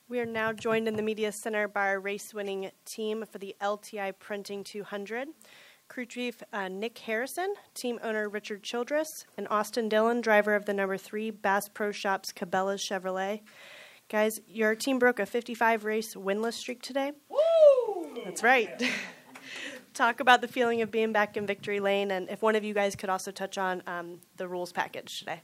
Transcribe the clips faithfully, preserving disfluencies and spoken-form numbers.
We are now joined in the Media Center by our race-winning team for the L T I Printing two hundred. Crew Chief uh, Nick Harrison, team owner Richard Childress, and Austin Dillon, driver of the number three Bass Pro Shops Cabela's Chevrolet. Guys, your team broke a fifty-five race winless streak today. Woo! That's right. Talk about the feeling of being back in victory lane, and if one of you guys could also touch on um, the rules package today.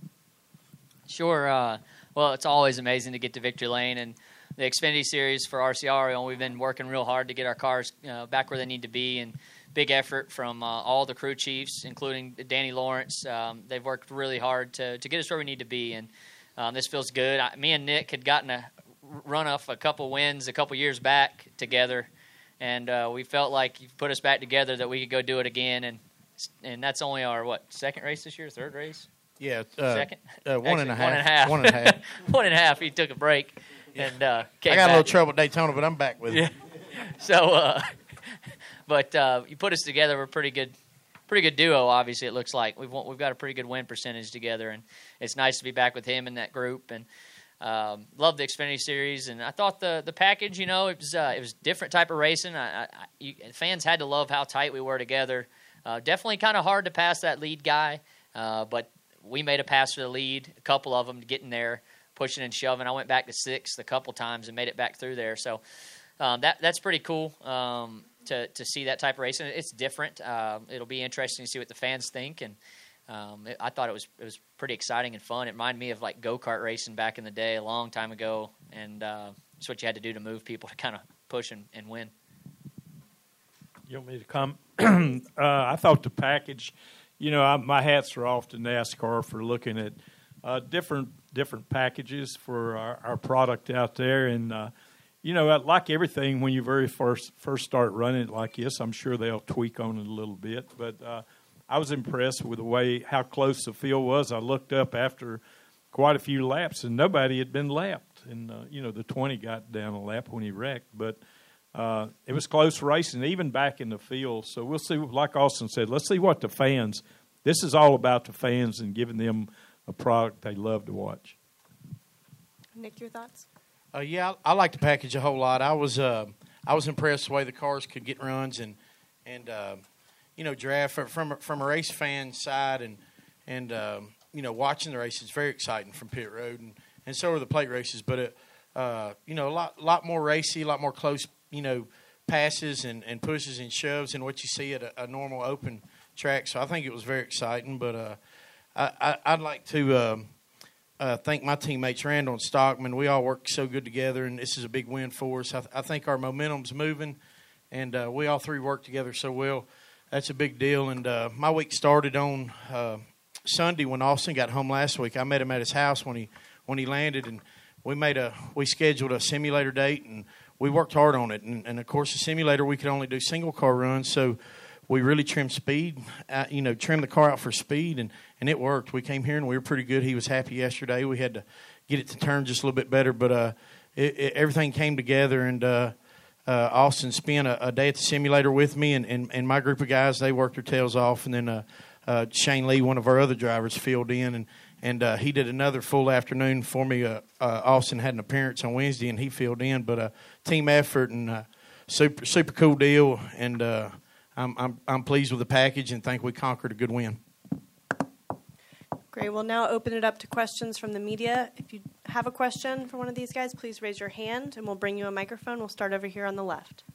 Sure. Uh, well, it's always amazing to get to victory lane, and the Xfinity Series for R C R, you know, we've been working real hard to get our cars you know, back where they need to be, and big effort from uh, all the crew chiefs, including Danny Lawrence. Um, they've worked really hard to, to get us where we need to be, and um, this feels good. I, me and Nick had gotten a run off a couple wins a couple years back together, and uh, we felt like you put us back together that we could go do it again, and and that's only our, what, second race this year, third race? Yeah, uh, Second? uh, one, Actually, and a half. one and a half. One and a half. One and a half. He took a break and uh, came I got back. a little trouble at Daytona, but I'm back with it. Yeah. So, uh, but uh, you put us together. We're a pretty good, pretty good duo. Obviously, it looks like we've we've got a pretty good win percentage together, and it's nice to be back with him in that group. And um, love the Xfinity Series, and I thought the the package, you know, it was uh, it was different type of racing. I, I, you, fans had to love how tight we were together. Uh, definitely kind of hard to pass that lead guy, uh, but we made a pass for the lead, a couple of them getting there, pushing and shoving. I went back to sixth a couple times and made it back through there. So um, that that's pretty cool um, to to see that type of racing. It's different. Uh, it'll be interesting to see what the fans think. And um, it, I thought it was it was pretty exciting and fun. It reminded me of like go-kart racing back in the day, a long time ago. And uh, it's what you had to do to move people to kind of push and, and win. You want me to come? uh, I thought the package. You know, I, my hats are off to NASCAR for looking at uh, different different packages for our, our product out there. And, uh, you know, like everything, when you very first first start running it like this, I'm sure they'll tweak on it a little bit. But uh, I was impressed with the way, how close the field was. I looked up after quite a few laps, and nobody had been lapped. And, uh, you know, the twenty got down a lap when he wrecked. But Uh, it was close racing, even back in the field. So we'll see, like Austin said, let's see what the fans, this is all about the fans and giving them a product they love to watch. Nick, your thoughts? Uh, yeah, I, I like the package a whole lot. I was uh, I was impressed the way the cars could get runs and and uh, you know draft from from, from a race fan side and and um, you know watching the races very exciting from pit road and, and so are the plate races. But it, uh, you know a lot lot more racy, a lot more close. You know, passes and, and pushes and shoves and what you see at a, a normal open track. So I think it was very exciting. But uh, I, I, I'd like to um, uh, thank my teammates, Randall and Stockman. We all work so good together, and this is a big win for us. I, I think our momentum's moving, and uh, we all three work together so well. That's a big deal. And uh, my week started on uh, Sunday when Austin got home last week. I met him at his house when he when he landed, and we made a we scheduled a simulator date and we worked hard on it, and, and of course, the simulator, we could only do single-car runs, so we really trimmed speed, uh, you know, trimmed the car out for speed, and, and it worked. We came here, and we were pretty good. He was happy yesterday. We had to get it to turn just a little bit better, but uh, it, it, everything came together, and uh, uh, Austin spent a, a day at the simulator with me, and, and, and my group of guys, they worked their tails off, and then uh, uh, Shane Lee, one of our other drivers, filled in, and And uh, he did another full afternoon for me. Uh, uh, Austin had an appearance on Wednesday, and he filled in. But uh, team effort and uh, super super cool deal. And uh, I'm I'm I'm pleased with the package and think we conquered a good win. Great. We'll now open it up to questions from the media. If you have a question for one of these guys, please raise your hand, and we'll bring you a microphone. We'll start over here on the left.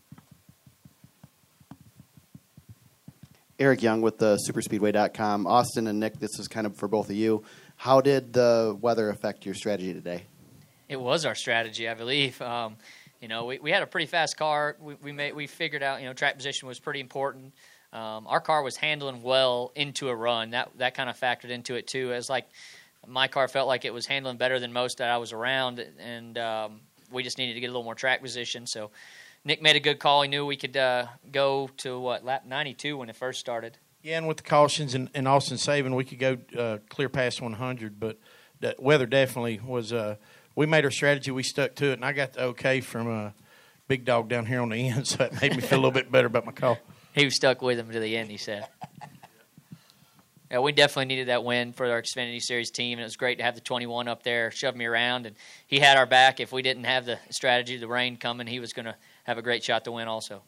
Eric Young with the superspeedway dot com. Austin and Nick, this is kind of for both of you. How did the weather affect your strategy today? It was our strategy, I believe. Um, you know, we, we had a pretty fast car. We we made we figured out, you know, track position was pretty important. Um, our car was handling well into a run. That that kind of factored into it too. It was like my car felt like it was handling better than most that I was around, and um, we just needed to get a little more track position. So Nick made a good call. He knew we could uh, go to what lap ninety-two when it first started. Yeah, and with the cautions and, and Austin saving, we could go uh, clear past one hundred. But the weather definitely was. Uh, we made our strategy. We stuck to it, and I got the okay from a big dog down here on the end, so that made me feel a little bit better about my call. He was stuck with him to the end, he said. Yeah, we definitely needed that win for our Xfinity Series team, and it was great to have the twenty-one up there shove me around, and he had our back. If we didn't have the strategy, the rain coming, he was going to have a great shot to win also.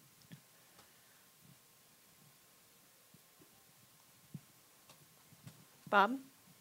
Bob?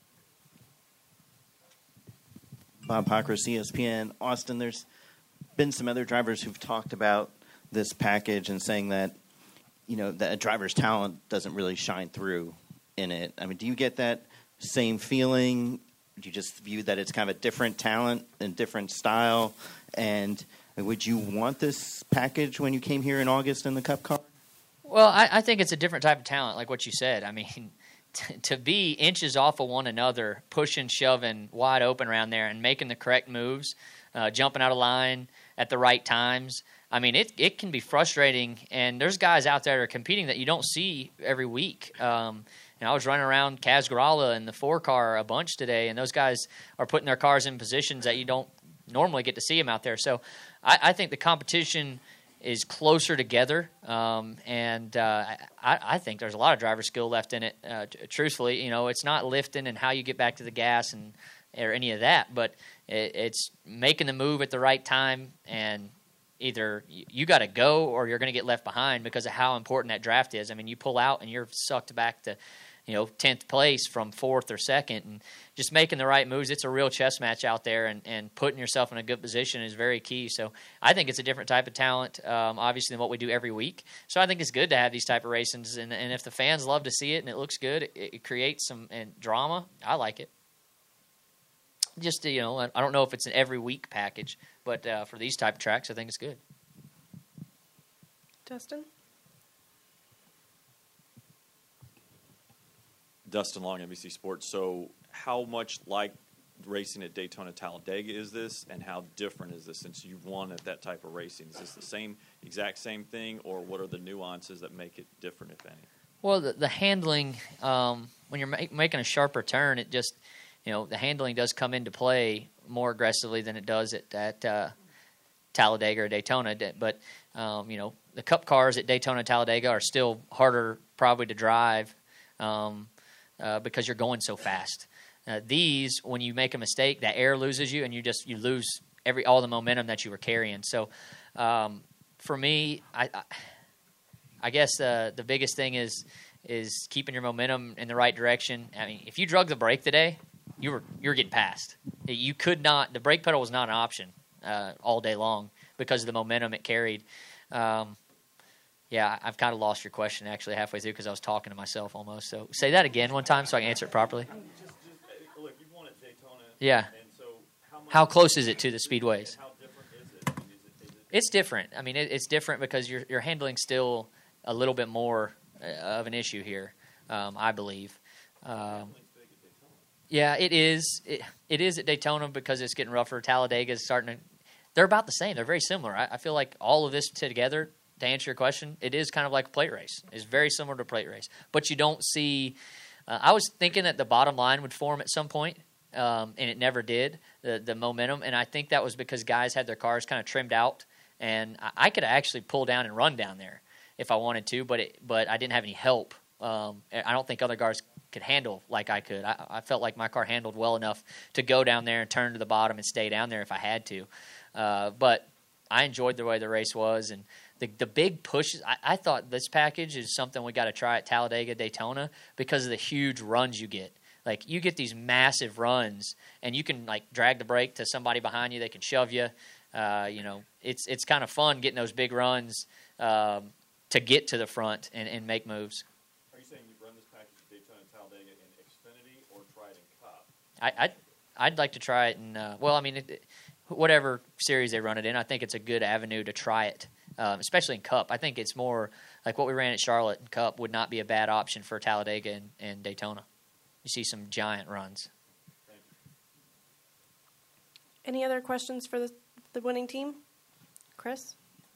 Bob Pockris, E S P N. Austin, there's been some other drivers who've talked about this package and saying that, you know, that a driver's talent doesn't really shine through in it. I mean, do you get that same feeling? Do you just view that it's kind of a different talent and different style? And would you want this package when you came here in August in the Cup car? Well, I, I think it's a different type of talent, like what you said. I mean, t- to be inches off of one another, pushing, shoving, wide open around there, and making the correct moves, uh, jumping out of line at the right times. I mean, it it can be frustrating, and there's guys out there that are competing that you don't see every week. Um, you know, I was running around Kaz Grala in the four car a bunch today, and those guys are putting their cars in positions that you don't normally get to see them out there. So I, I think the competition is closer together, um, and uh, I, I think there's a lot of driver skill left in it. Uh, t- truthfully, you know, it's not lifting and how you get back to the gas and or any of that, but it, it's making the move at the right time, and either you got to go or you're going to get left behind because of how important that draft is. I mean, you pull out and you're sucked back to, you know, tenth place from fourth or second, and just making the right moves. It's a real chess match out there, and, and putting yourself in a good position is very key. So I think it's a different type of talent, um, obviously, than what we do every week. So I think it's good to have these type of races, and, and if the fans love to see it and it looks good, it, it creates some and drama. I like it. Just, you know, I don't know if it's an every week package, but uh, for these type of tracks, I think it's good. Dustin? Dustin Long, N B C Sports. So how much like racing at Daytona Talladega is this, and how different is this since you've won at that type of racing? Is this the same, exact same thing, or what are the nuances that make it different, if any? Well, the, the handling, um, when you're ma- making a sharper turn, it just, you know, the handling does come into play more aggressively than it does at, at uh, Talladega or Daytona. But, um, you know, the Cup cars at Daytona Talladega are still harder probably to drive um, uh, because you're going so fast. Uh, these, when you make a mistake, that air loses you, and you just you lose every all the momentum that you were carrying. So, um, for me, I, I, I guess uh, the biggest thing is is keeping your momentum in the right direction. I mean, if you drug the brake today, you were you were getting passed. You could not. The brake pedal was not an option uh, all day long because of the momentum it carried. Um, yeah, I've kind of lost your question actually halfway through because I was talking to myself almost. So say that again one time so I can answer it properly. Just, just, look, you've won at Daytona. Yeah. And so how, much How close is it to the speedways? How different is it? I mean, is it, is it It's different. I mean, it, it's different because you're you're handling still a little bit more uh, of an issue here, um, I believe. Um, yeah, it is. It, it is at Daytona because it's getting rougher. Talladega is starting to. They're about the same. They're very similar. I, I feel like all of this together, to answer your question, it is kind of like a plate race. It's very similar to a plate race, but you don't see. Uh, I was thinking that the bottom line would form at some point, um, and it never did. The the momentum, and I think that was because guys had their cars kind of trimmed out, and I, I could actually pull down and run down there if I wanted to, but it, but I didn't have any help. Um, I don't think other cars could handle like I could. I, I felt like my car handled well enough to go down there and turn to the bottom and stay down there if I had to. Uh, but I enjoyed the way the race was, and the the big pushes. I, I thought this package is something we got to try at Talladega, Daytona because of the huge runs you get. Like you get these massive runs, and you can like drag the brake to somebody behind you. They can shove you. Uh, you know, it's it's kind of fun getting those big runs um, to get to the front and, and make moves. Are you saying you'd run this package at Daytona Talladega in Xfinity or try it in Cup? I, I'd, I'd like to try it in, uh, well, I mean, it, it, whatever series they run it in, I think it's a good avenue to try it, um, especially in Cup. I think it's more like what we ran at Charlotte in Cup would not be a bad option for Talladega and, and Daytona. You see some giant runs. Any other questions for the, the winning team? Chris?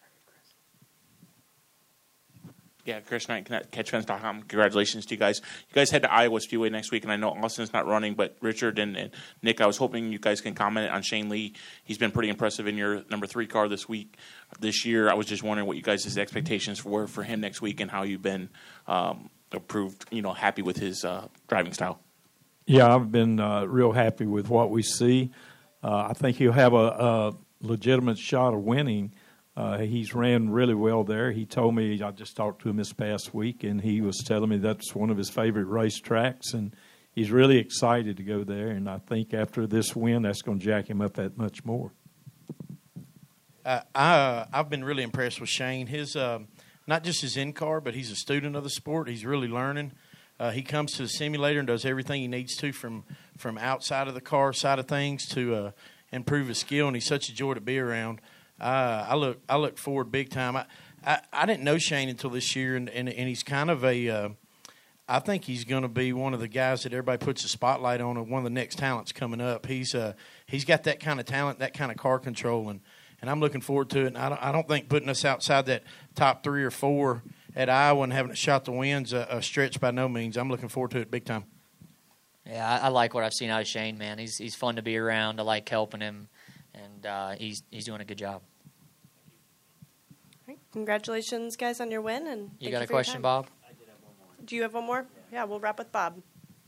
Yeah, Chris Knight, catch fence dot com. Congratulations to you guys. You guys head to Iowa Speedway next week, and I know Austin's not running, but Richard and, and Nick, I was hoping you guys can comment on Shane Lee. He's been pretty impressive in your number three car this week, this year. I was just wondering what you guys' expectations were for him next week and how you've been um, approved, you know, happy with his uh, driving style. Yeah, I've been uh, real happy with what we see. Uh, I think he'll have a, a legitimate shot of winning. Uh, he's ran really well there. He told me, I just talked to him this past week, and he was telling me that's one of his favorite race tracks, and he's really excited to go there. And I think after this win, that's going to jack him up that much more. Uh, I, uh, I've been really impressed with Shane. His um, not just his in-car, but he's a student of the sport. He's really learning. Uh, he comes to the simulator and does everything he needs to from, from outside of the car side of things to uh, improve his skill, and he's such a joy to be around. Uh, I look I look forward big time. I, I, I didn't know Shane until this year, and, and, and he's kind of a uh, – I think he's going to be one of the guys that everybody puts a spotlight on, and one of the next talents coming up. He's uh, he's got that kind of talent, that kind of car control, and, and I'm looking forward to it. And I don't, I don't think putting us outside that top three or four at Iowa and having a shot to win's a, a stretch by no means. I'm looking forward to it big time. Yeah, I, I like what I've seen out of Shane, man. He's he's fun to be around. I like helping him, and uh, he's he's doing a good job. All right. Congratulations, guys, on your win. And You thank got a for your question, time. Bob? Do you have one more? Yeah, we'll wrap with Bob.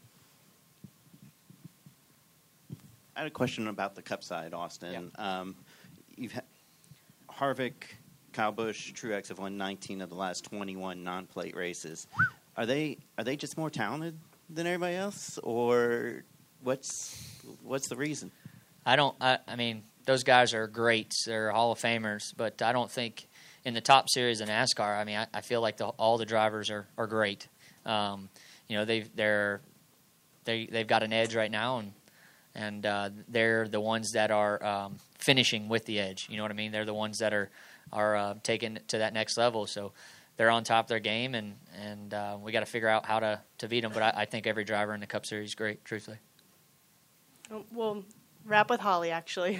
I had a question about the Cup side, Austin. Um, you've had Harvick, Kyle Busch, Truex have won nineteen of the last twenty-one non-plate races. Are they are they just more talented than everybody else, or what's what's the reason? I don't. I, I mean, those guys are great. They're Hall of Famers, but I don't think in the top series of NASCAR. I mean, I, I feel like the, all the drivers are, are great. Um, you know, they've they're they they've got an edge right now, and and uh, they're the ones that are um, finishing with the edge. You know what I mean? They're the ones that are are uh, taking it to that next level. So they're on top of their game, and and uh, we got to figure out how to, to beat them. But I, I think every driver in the Cup Series is great, truthfully. We'll wrap with Holly, actually.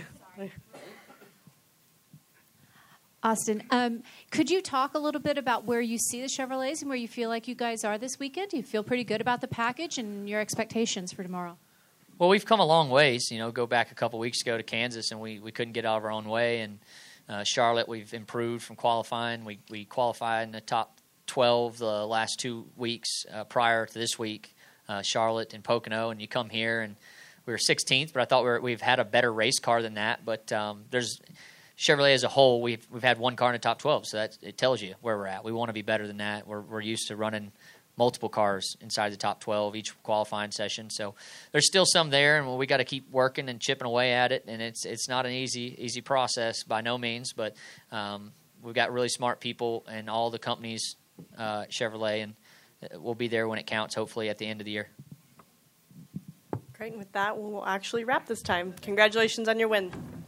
Austin, um, could you talk a little bit about where you see the Chevrolets and where you feel like you guys are this weekend? Do you feel pretty good about the package and your expectations for tomorrow? Well, we've come a long ways. You know, go back a couple weeks ago to Kansas, and we, we couldn't get out of our own way. And uh, Charlotte, we've improved from qualifying. We we qualified in the top twelve the last two weeks uh, prior to this week, uh, Charlotte and Pocono. And you come here, and we were sixteenth, but I thought we were, we've had a better race car than that. But um, there's Chevrolet as a whole, we've we've had one car in the top twelve, so that it tells you where we're at. We want to be better than that. We're we're used to running multiple cars inside the top twelve each qualifying session. So there's still some there, and we got to keep working and chipping away at it. And it's it's not an easy easy process by no means, but um, we've got really smart people in all the companies, uh, Chevrolet, and we'll be there when it counts. Hopefully at the end of the year. Great. And with that, we'll actually wrap this time. Congratulations on your win.